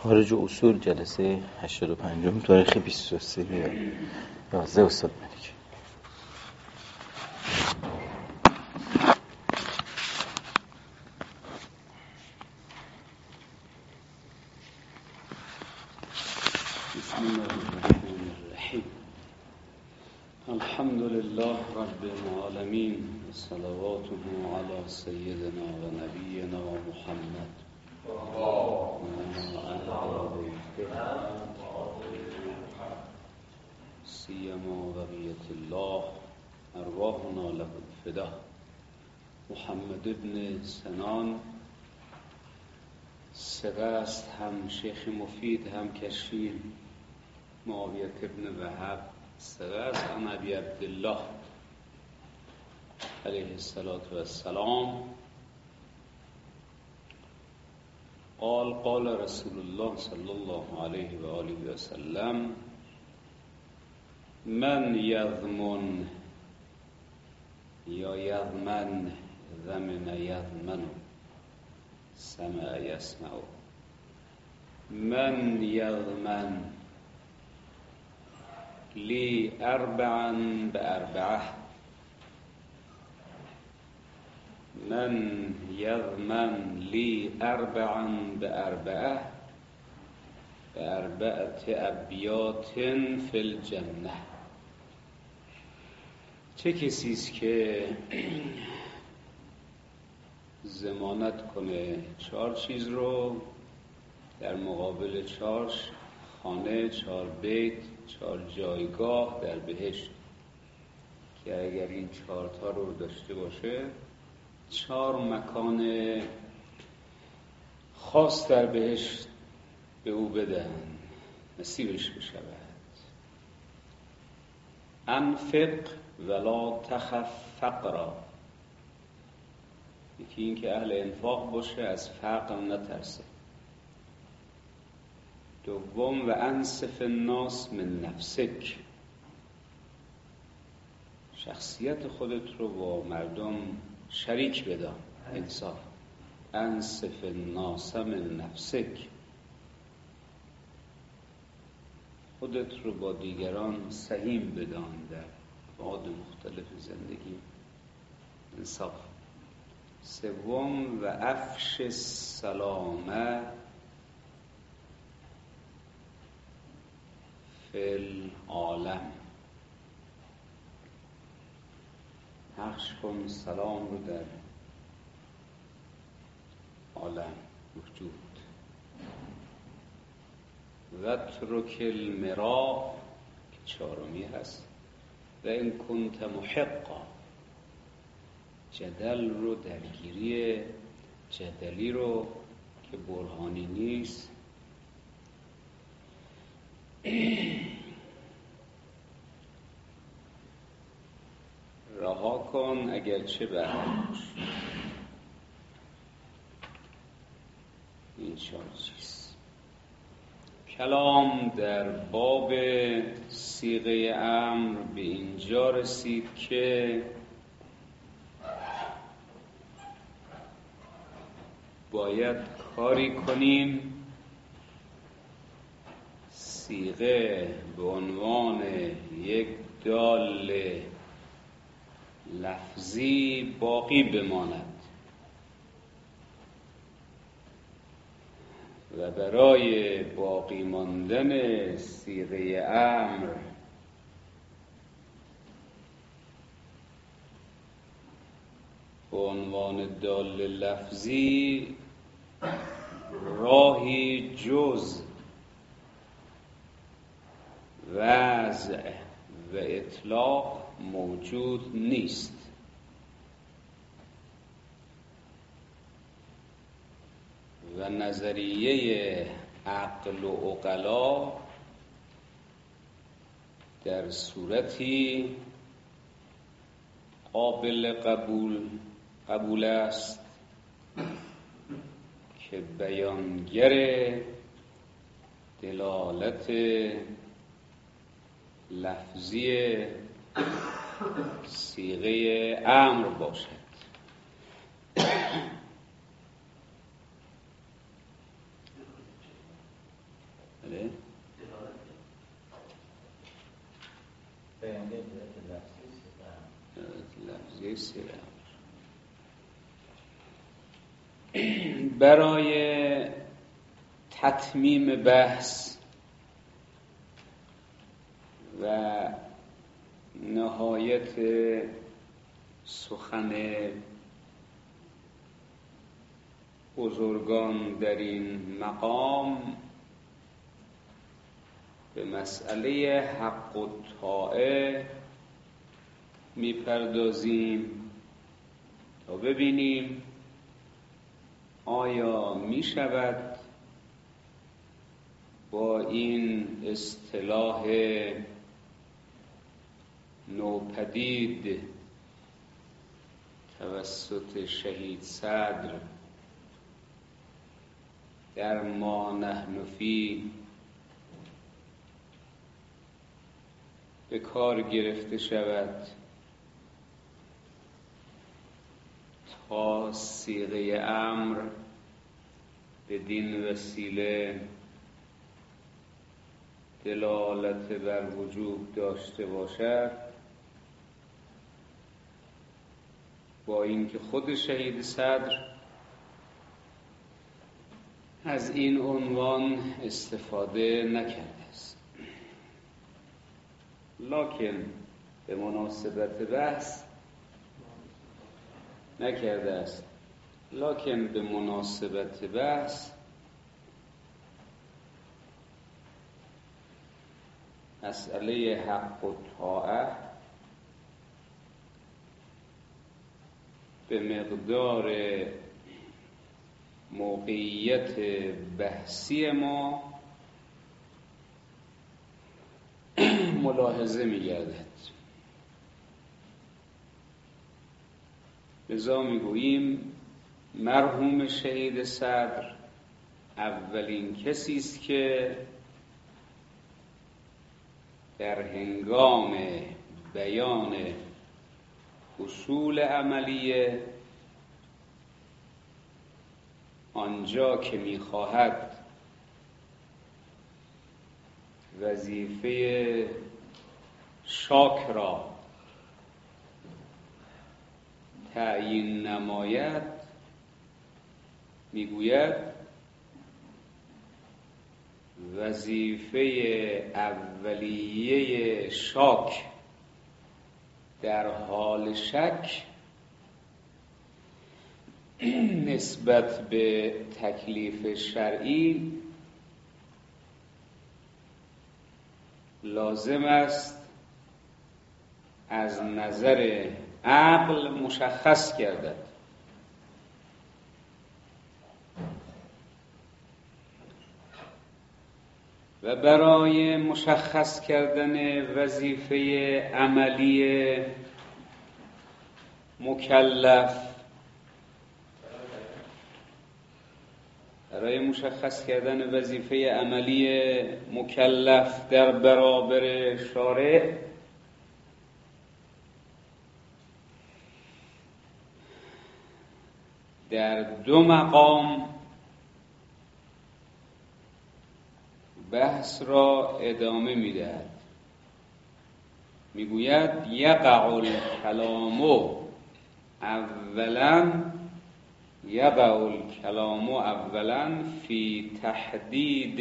خارج اصول جلسه 85 تاریخ 23/11 استاد ملک. بسم الله الرحمن الرحیم. الحمد لله رب العالمین، صلواته علی سیدنا و نبینا محمد سیما بقیت الله ارواحنا له الفدا. محمد ابن سنان سقست، هم شیخ مفید هم کشفین. معاویه ابن وهب سقست، هم ابی عبدالله علیه السلام. قال رسول الله صلی الله علیه و آله و سلم: من یضمن یا یضمن، ضمن یضمن، سمع یسمع. من یضمن لی اربعا باربعه. من یضمن لی اربعا باربعه باربعه ابیات فی الجنه. چه کسیست که ضمانت کنه 4 چیز رو در مقابل 4 خانه، 4 بیت، 4 جایگاه در بهشت، که اگر این 4 تا رو داشته باشه 4 مکان خاص در بهشت به او بدن، نصیبش بشود. انفق ولا تخف فقرا. یکی این که اهل انفاق باشه، از فقر نترسه. دوم و انصف الناس من نفسک. شخصیت خودت رو با مردم شریک بدان، انصاف. انصف الناس من نفسک. خودت رو با دیگران سهیم بدان در ابعاد مختلف زندگی، انصاف. سوم و افش السلامه فی العالم. پخش کن سلام رو در عالم موجود. و اترک المراء، که 4می هست. و این کنت محقا. جدل رو، درگیری جدلی رو که برهانی نیست، رها کن، اگرچه به هر باش. این 4 چیز. کلام در باب صیغه امر به اینجا رسید که باید کاری کنیم صیغه به عنوان یک دال لفظی باقی بماند و برای باقی ماندن صیغه امر به عنوان دال لفظی راهی جز وضع و اطلاق موجود نیست. و نظریه عقل و عقلا در صورتی قابل قبول است که بیانگر دلالت لفظی صیغه امر باشد. بله لفظی سه امر. برای تتمیم بحث و نهایت سخن بزرگان در این مقام به مسئله حق و طاعه میپردازیم تا ببینیم آیا میشود با این اصطلاح نوپدید توسط شهید صدر در ما نحن فی به کار گرفته شود تا صیغه امر بدین وسیله دلالت بر وجوب داشته باشد، با اینکه خود شهید صدر از این عنوان استفاده نکرده است، لکن به مناسبت بحث نکرده است، لکن به مناسبت بحث مسئله حق و طاعه به مقدار موقعیت بحثی ما ملاحظه می‌گردد. لذا می‌گوییم مرحوم شهید صدر اولین کسی است که در هنگام بیان اصول عملیه آنجا که می‌خواهد وظیفه شاک را تعیین نماید میگوید وظیفه اولیه شاک در حال شک نسبت به تکلیف شرعی لازم است از نظر عقل مشخص گردد و برای مشخص کردن وظیفه عملی مکلف، برای مشخص کردن وظیفه عملی مکلف در برابر شارع در دو مقام بحث را ادامه می‌دهد. میگوید یقع الکلام اولا فی تحدید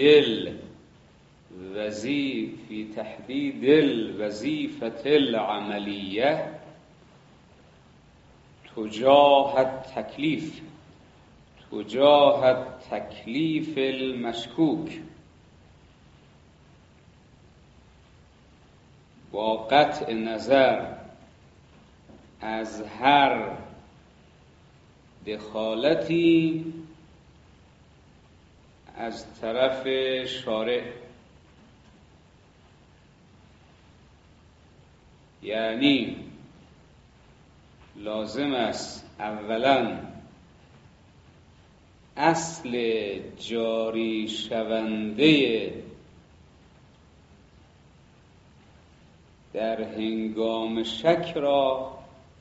الوظیفة العملیه تجاه التکلیف المشکوک، با قطع نظر از هر دخالتی از طرف شارع، یعنی لازم است اولا اصل جاری شونده در هنگام شک را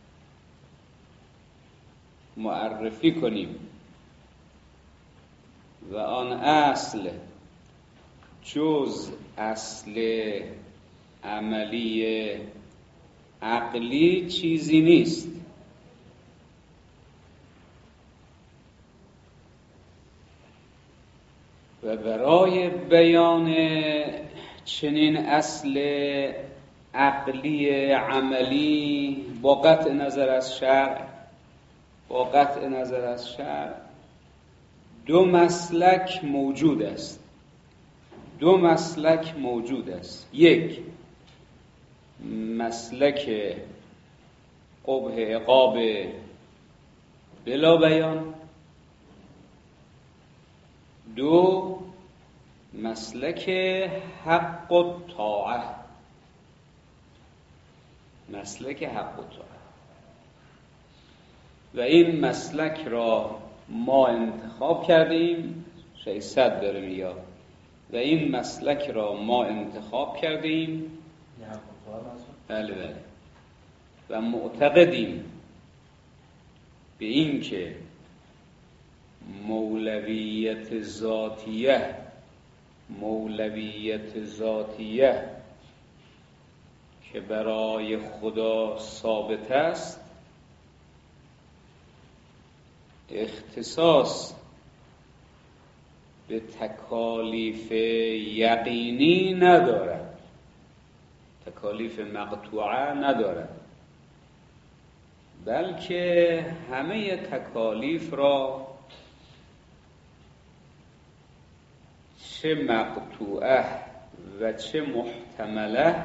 معرفی کنیم و آن اصل جز اصل عملی عقلی چیزی نیست. و برای بیان چنین اصل عقلی عملی با قطع نظر از شرع دو مسلک موجود است. یک، مسلک قبح عقاب بلا بیان. دو، مسلک حق و طاعه. و این مسلک را ما انتخاب کردیم. شیخ صد داره میگه و این مسلک را ما انتخاب کردیم. بله. و معتقدیم به این که مولویت ذاتیه که برای خدا ثابت است اختصاص به تکالیف یقینی ندارد، تکالیف مقطوعه ندارد، بلکه همه تکالیف را چه مقطوعه و چه محتمله،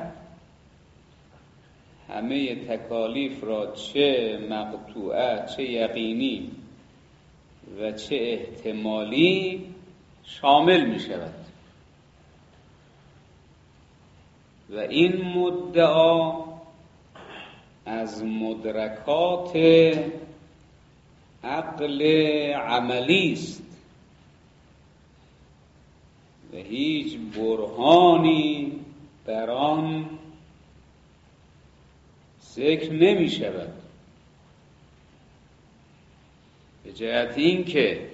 همه تکالیف را چه مقطوعه، چه یقینی و چه احتمالی شامل می شود. و این مدعا از مدرکات عقل عملی است و هیچ برهانی بر آن ذکر نمی شود، به جهت این که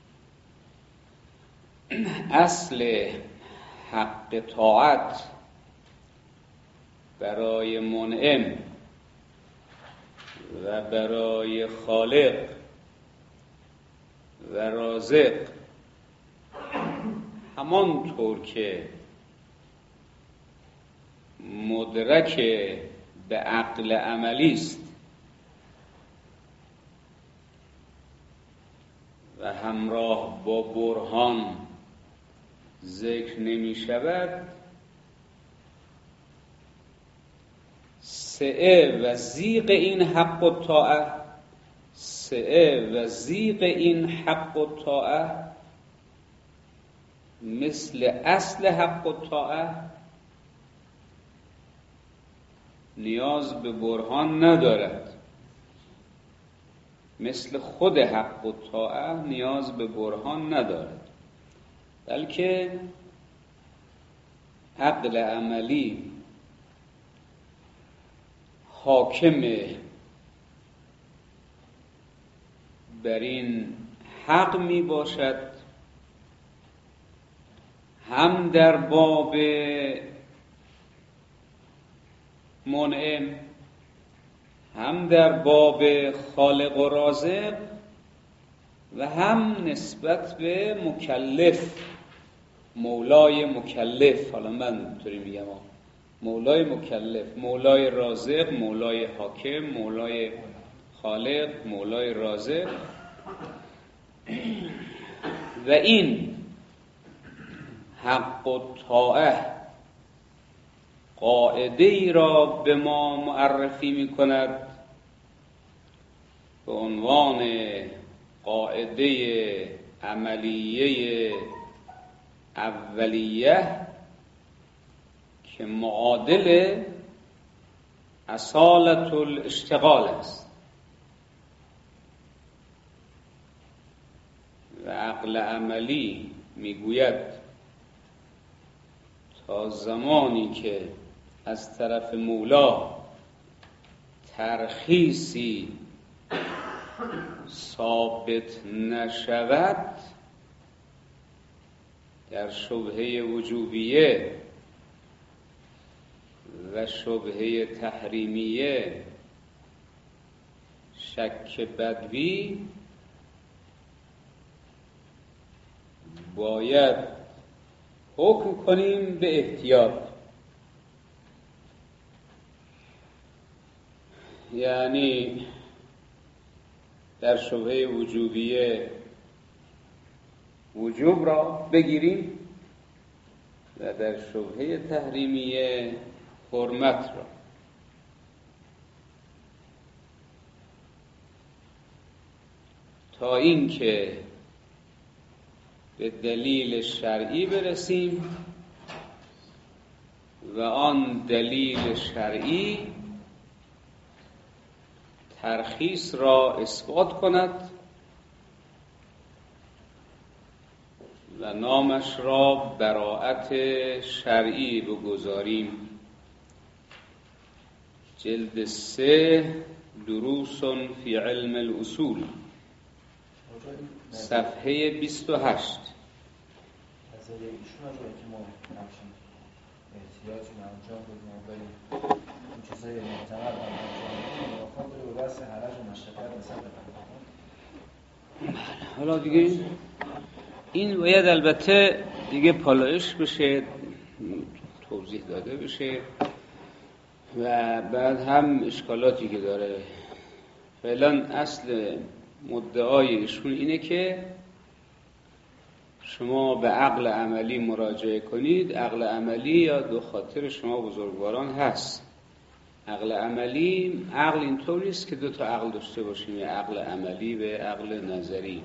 اصل حق طاعت برای منعم و برای خالق و رازق همانطور که مدرک به عقل عملی است و همراه با برهان ذکر نمی شود، سعه و ضیق این حق و طاعه مثل اصل حق و طاعه نیاز به برهان ندارد، مثل خود حق و طاعه نیاز به برهان ندارد، بلکه عقل عملی حاکم بر این حق می باشد، هم در باب منعم، هم در باب خالق و رازق، و هم نسبت به مکلف، مولای مکلف. حالا من اینطوری میگم مولای مکلف، مولای رازق، مولای حاکم، مولای خالق، مولای رازق. و این حق و طاعه قاعده ای را به ما معرفی می کند به عنوان قاعده عملیه اولیه که معادل اصالت الاشتغال است. و عقل عملی میگوید تا زمانی که از طرف مولا ترخیصی ثابت نشود، در شبهه وجوبیه و شبهه تحریمیه شک بدوی باید حکم کنیم به احتیاط. یعنی در شبهه وجوبیه وجوب را بگیریم و در شبهه تحریمیه حرمت را. تا اینکه به دلیل شرعی برسیم و آن دلیل شرعی ترخیص را اثبات کند و نامش را براءت شرعی بگذاریم. جلد 3 دروس فی علم الاصول، صفحه 28. از ایشون راجعه که ما نقشیم احتیاج انجام بدیم بریم اون چیزای معتبر انجام موافق داره به بحث حرج و مشقت مثلا بکنیم. حالا دیگه این باید البته دیگه پالایش بشه، توضیح داده بشه و بعد هم اشکالاتی که داره. فعلا اصل مدعای ایشون اینه که شما به عقل عملی مراجعه کنید. عقل عملی یا دو خاطر شما بزرگواران هست. عقل عملی، عقل اینطور نیست که دو تا عقل داشته باشیم، یه عقل عملی به عقل نظری،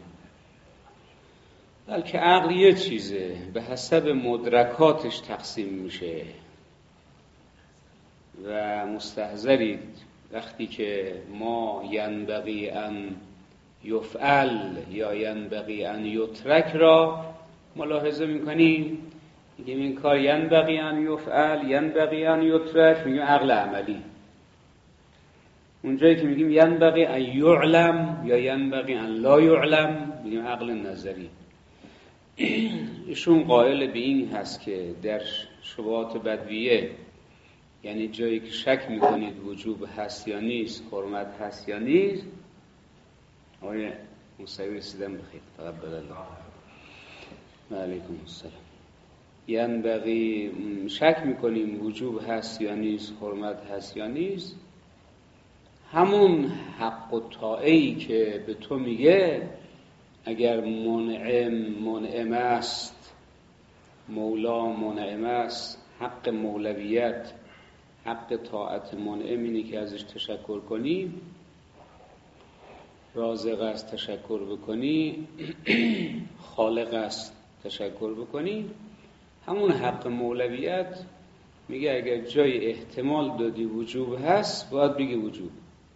بلکه عقل یه چیزه، به حسب مدرکاتش تقسیم میشه و مستحضرید وقتی که ما ینبغی ان یفعل یا ینبغی ان یترک را ملاحظه میکنیم، میگیم این کار ینبغی ان یفعل، ینبغی ان یترک، میگیم عقل عملی. اونجایی که میگیم ینبغی ان یعلم یا ینبغی ان لا یعلم، میگیم عقل نظری. ایشون قائل به این هست که در شبهات بدویه، یعنی جایی که شک میکنید وجوب هست یا نیست، حرمت هست یا نیست، آقای موسوی رسیدن بخیر تقبل الله. و علیکم السلام. ینبغی شک میکنیم وجوب هست یا نیست، حرمت هست یا نیست، همون حق و طاعه‌ای که به تو میگه اگر منعم است، مولا منعم است، حق مولویت، حق طاعت منعم اینه که ازش تشکر کنی، رازق است تشکر بکنی، خالق است تشکر بکنی. همون حق مولویت میگه اگر جای احتمال دادی وجوب هست باید بگی وجوب،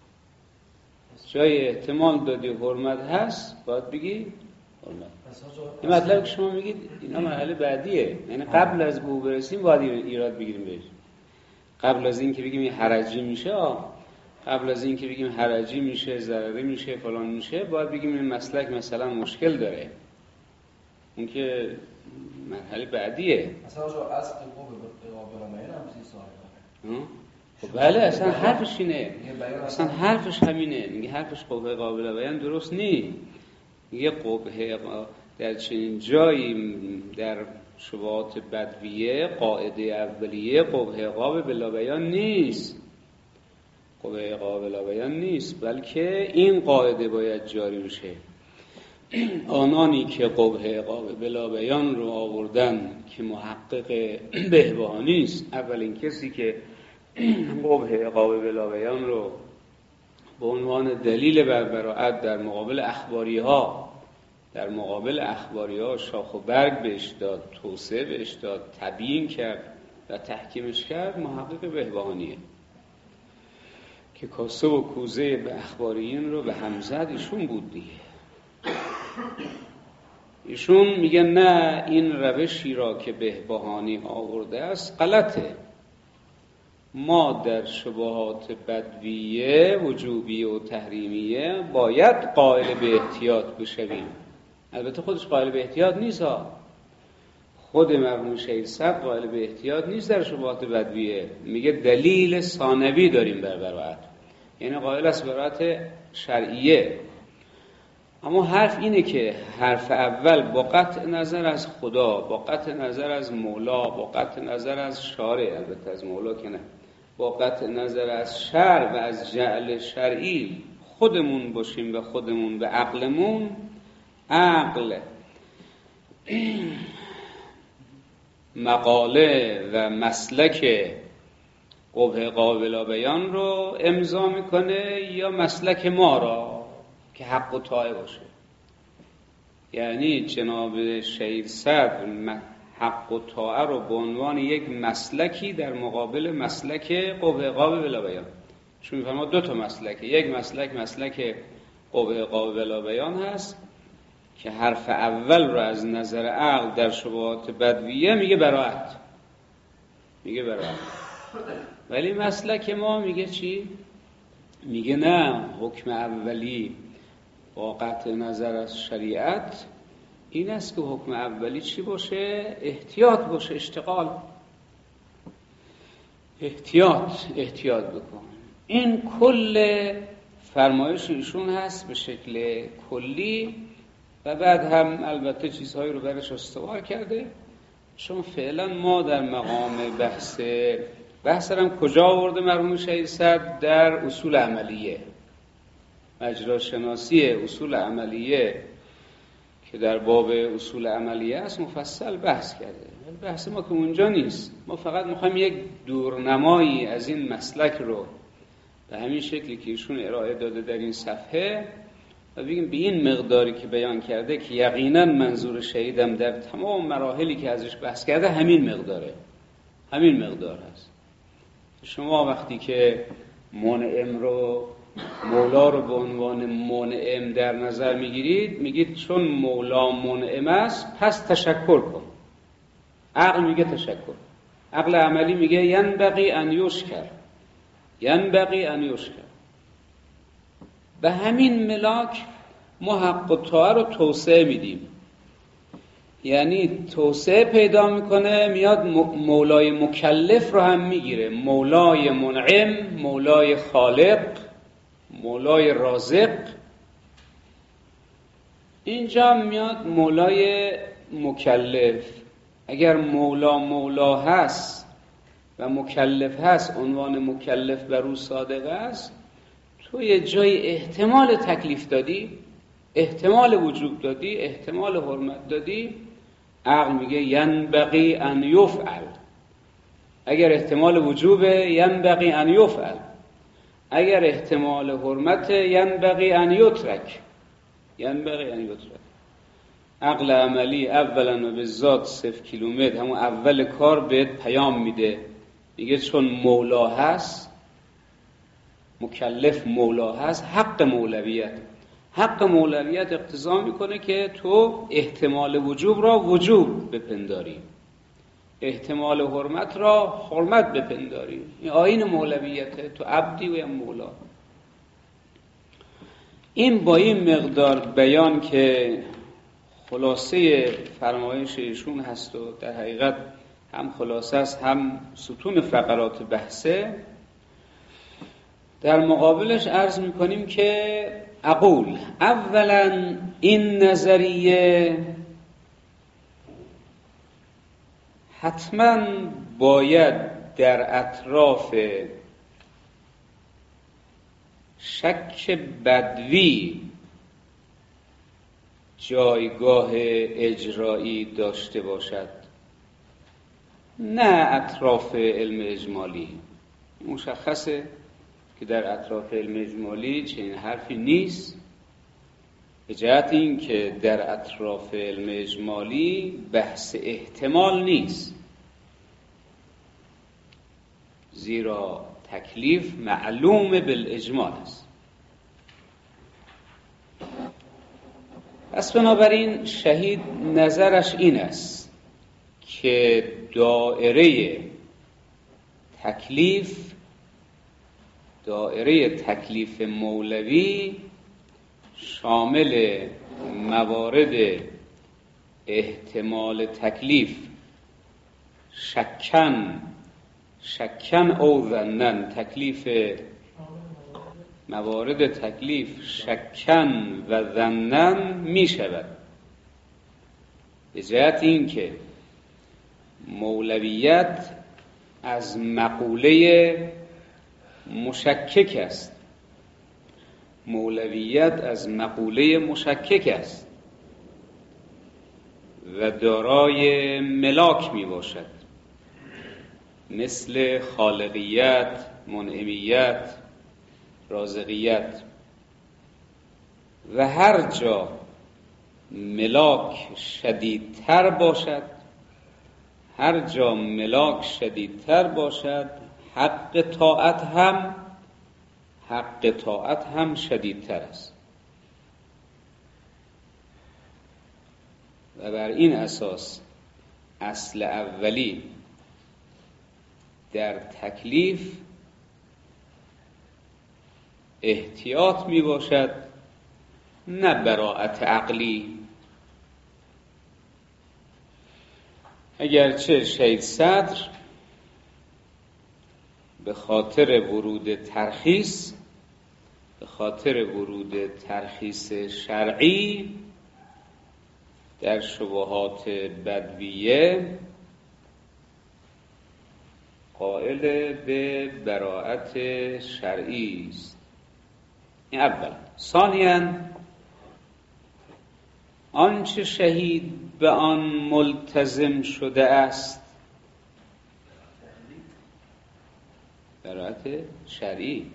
جای احتمال دادی حرمت هست باید بگی حرمت. این مطلب که شما میگید اینا مرحله بعدیه، یعنی قبل از به او برسیم باید ایراد بگیریم بهش. قبل از این که بگیم این حرجی میشه، قبل از این که بگیم حرجی میشه، ضرری میشه، فلان میشه، باید بگیم این مسلک مثلا مشکل داره. اون که مرحله بعدیه. مثلا جو اصل قوه قابل بیان هم چیزی صاحب. خب بله، اصلا حرفش اینه، اصلا حرفش همینه. میگه حرفش قوه قابل بیان درست نیست. میگه قوه در چنین جایی در شبهات بدویه قاعده اولیه قوه قابل بیان نیست، قوه قابل بیان نیست، بلکه این قاعده باید جاری بشه. آنانی که قوه قابل بیان رو آوردن که محقق بهبهانی است، اولین کسی که قوه قابل بیان رو به عنوان دلیل بر براءت در مقابل اخباری ها شاخ و برگ بهش داد، توسعه بهش داد، تبیین کرد و تحکیمش کرد، محقق بهبهانیه که کاسه و کوزه به اخباریین رو به هم زد. ایشون بود دیگه. ایشون میگن نه، این روشی را که بهبهانی آورده است غلطه. ما در شبهات بدویه وجوبیه و تحریمیه باید قائل به احتیاط بشویم. البته خودش قائل به احتیاط نیست، خود مرحوم شهید صدر قائل به احتیاط نیست در شبهات بدویه، میگه دلیل ثانوی داریم بر براءت، یعنی قائل است براءت شرعیه. اما حرف اینه که حرف اول با قطع نظر از خدا، با قطع نظر از مولا، با قطع نظر از شارع، البته از مولا که نه، با قطع نظر از شرع و از جعل شرعی خودمون باشیم و خودمون به عقلمون، عقل مقاله و مسلک قبح قابل بیان رو امضا میکنه یا مسلک ما را که حق و طاعه باشه. یعنی جناب شهید صدر حق و طاعه رو به عنوان یک مسلکی در مقابل مسلک قبح قابل بیان، چون میفهمه دو تا مسلکه، یک مسلک قبح قابل بیان هست که حرف اول رو از نظر عقل در شبهات بدویه میگه براءت، ولی مسلک ما میگه چی؟ میگه نه، حکم اولی با قطع نظر از شریعت این است که حکم اولی چی باشه؟ احتیاط باشه، اشتغال، احتیاط بکن. این کل فرمایش ایشون هست به شکل کلی و بعد هم البته چیزهایی رو برش استوار کرده، چون فعلا ما در مقام بحث هم کجا آورده مرحوم شهید صدر؟ در اصول عملیه، مجراشناسی اصول عملیه که در باب اصول عملیه است مفصل بحث کرده. بحث ما که اونجا نیست، ما فقط میخوایم یک دورنمایی از این مسلک رو به همین شکلی که ایشون ارائه داده در این صفحه و بگیم به این مقداری که بیان کرده که یقینا منظور شهیدم در تمام مراحلی که ازش بحث کرده همین مقدار هست. شما وقتی که منعم رو، مولا رو به عنوان منعم در نظر میگیرید، میگید چون مولا منعم است پس تشکر کن. عقل میگه تشکر، عقل عملی میگه ینبغی ان یشکر. به همین ملاک ما حق و طاعه رو توسعه میدیم، یعنی توسعه پیدا میکنه، میاد مولای مکلف رو هم میگیره، مولای منعم، مولای خالق، مولای رازق. اینجا میاد مولای مکلف. اگر مولا هست و مکلف هست، عنوان مکلف بر او صادق است، تو یه جای احتمال تکلیف دادی، احتمال وجوب دادی، احتمال حرمت دادی، عقل میگه ینبغی ان یفعل. اگر احتمال وجوب ینبغی ان یفعل، اگر احتمال حرمت ینبغی ان یترک. عقل عملی اولا و به ذات 0 کیلومتر همون اول کار بهت پیام میده، میگه چون مولا هست، مکلف مولا هست، حق مولویت اقتضا میکنه که تو احتمال وجوب را وجوب بپنداری، احتمال حرمت را حرمت بپنداری. این آیین مولویت، تو عبدی و یا مولا. این با این مقدار بیان که خلاصه فرمایش ایشون هست و در حقیقت هم خلاصه است هم ستون فقرات بحثه، در مقابلش عرض میکنیم که اقول اولا این نظریه حتما باید در اطراف شک بدوی جایگاه اجرایی داشته باشد، نه اطراف علم اجمالی. مشخصه که در اطراف علم اجمالی چنین حرفی نیست، به جهت این که در اطراف علم اجمالی بحث احتمال نیست، زیرا تکلیف معلوم بالاجمال است. پس بنابراین شهید نظرش این است که دایره تکلیف مولوی شامل موارد احتمال تکلیف شکن او ظنن، تکلیف موارد تکلیف شکن و ظنن می شود، به جهت این که مولویت از مقوله مشکک است. مولویت از مقوله مشکک است و دارای ملاک می باشد، مثل خالقیت، منعمیت، رازقیت. و هر جا ملاک شدیدتر باشد، هر جا ملاک شدیدتر باشد، حق طاعت هم شدیدتر است. و بر این اساس اصل اولی در تکلیف احتیاط می باشد، نه براءت عقلی. اگرچه شیخ صدر به خاطر ورود ترخیص شرعی در شبهات بدویه قائل به براءت شرعی است. این اول. ثانیاً آنچه شهید به آن ملتزم شده است، براءت شرعی.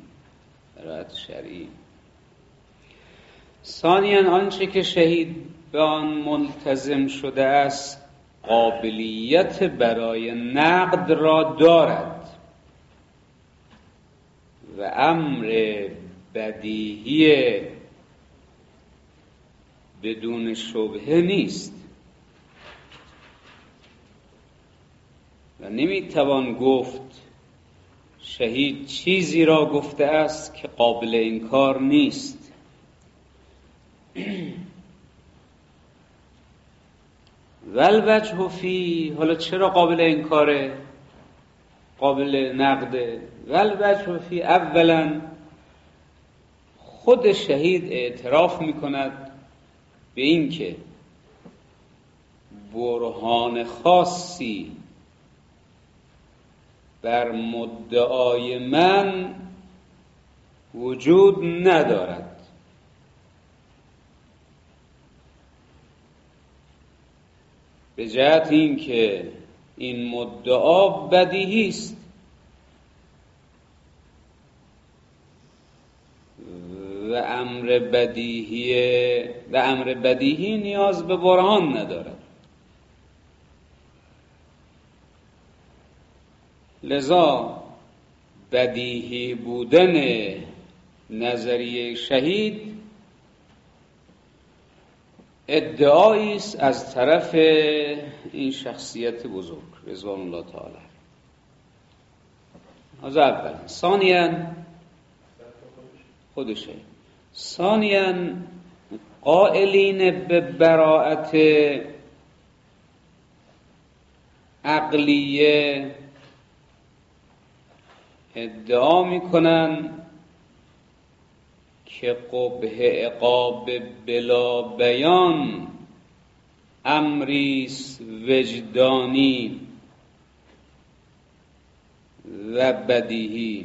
ثانیاً آنچه که شهید به آن ملتزم شده است قابلیت برای نقد را دارد و امر بدیهی بدون شبهه نیست و نمیتوان گفت شهید چیزی را گفته است که قابل انکار نیست. والوجه فی، حالا چرا قابل انکاره، قابل نقده؟ والوجه فی، اولا خود شهید اعتراف میکند به این که برهان خاصی بر مدعای من وجود ندارد. به جهت این که این مدعا بدیهی است و امر بدیهی نیاز به برهان ندارد. لذا بدیهی بودن نظریه شهید ادعایی است از طرف این شخصیت بزرگ رضوان الله تعالی. از اول. ثانیاً خودشه. ثانیاً قائلین به براءت عقلیه ادعا میکنن که قبح عقاب بلا بیان امریست وجدانی و بدیهی،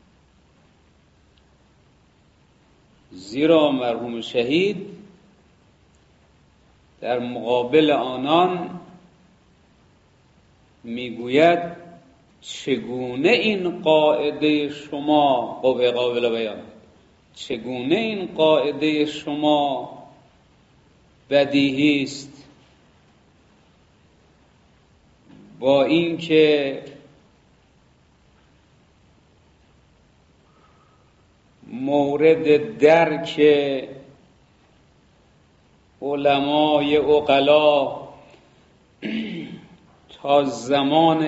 زیرا مرحوم شهید در مقابل آنان میگوید چگونه این قاعده شما قبح عقاب بلا بیان، چگونه این قاعده شما بدیهی است با اینکه مورد درک علمای عقلا تا زمان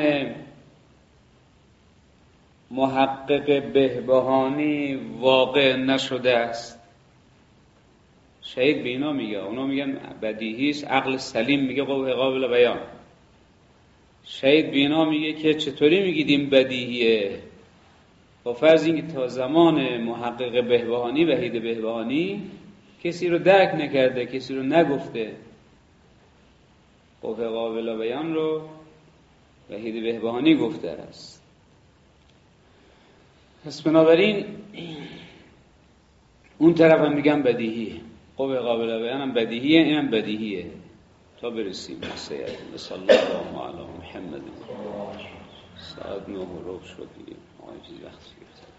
محقق بهبهانی واقع نشده است. شهید به اینا میگه، اونا میگن بدیهی است، عقل سلیم میگه قبح عقاب بلا بیان. شهید بینا میگه که چطوری میگید این بدیهیه؟ با فرض اینکه تا زمان محقق بهبهانی، وحید بهبهانی، کسی رو درک نکرده، کسی رو نگفته. قوه قابل بیان رو وحید بهبهانی گفته است. پس بنابراین اون طرف هم میگم بدیهیه، قوه قابل بیان هم بدیهیه، اینم بدیهیه، تا برسیم به سید. صلی الله علی محمد. ساعت 9 شد دیگه، آقای چیز وقت گرفت.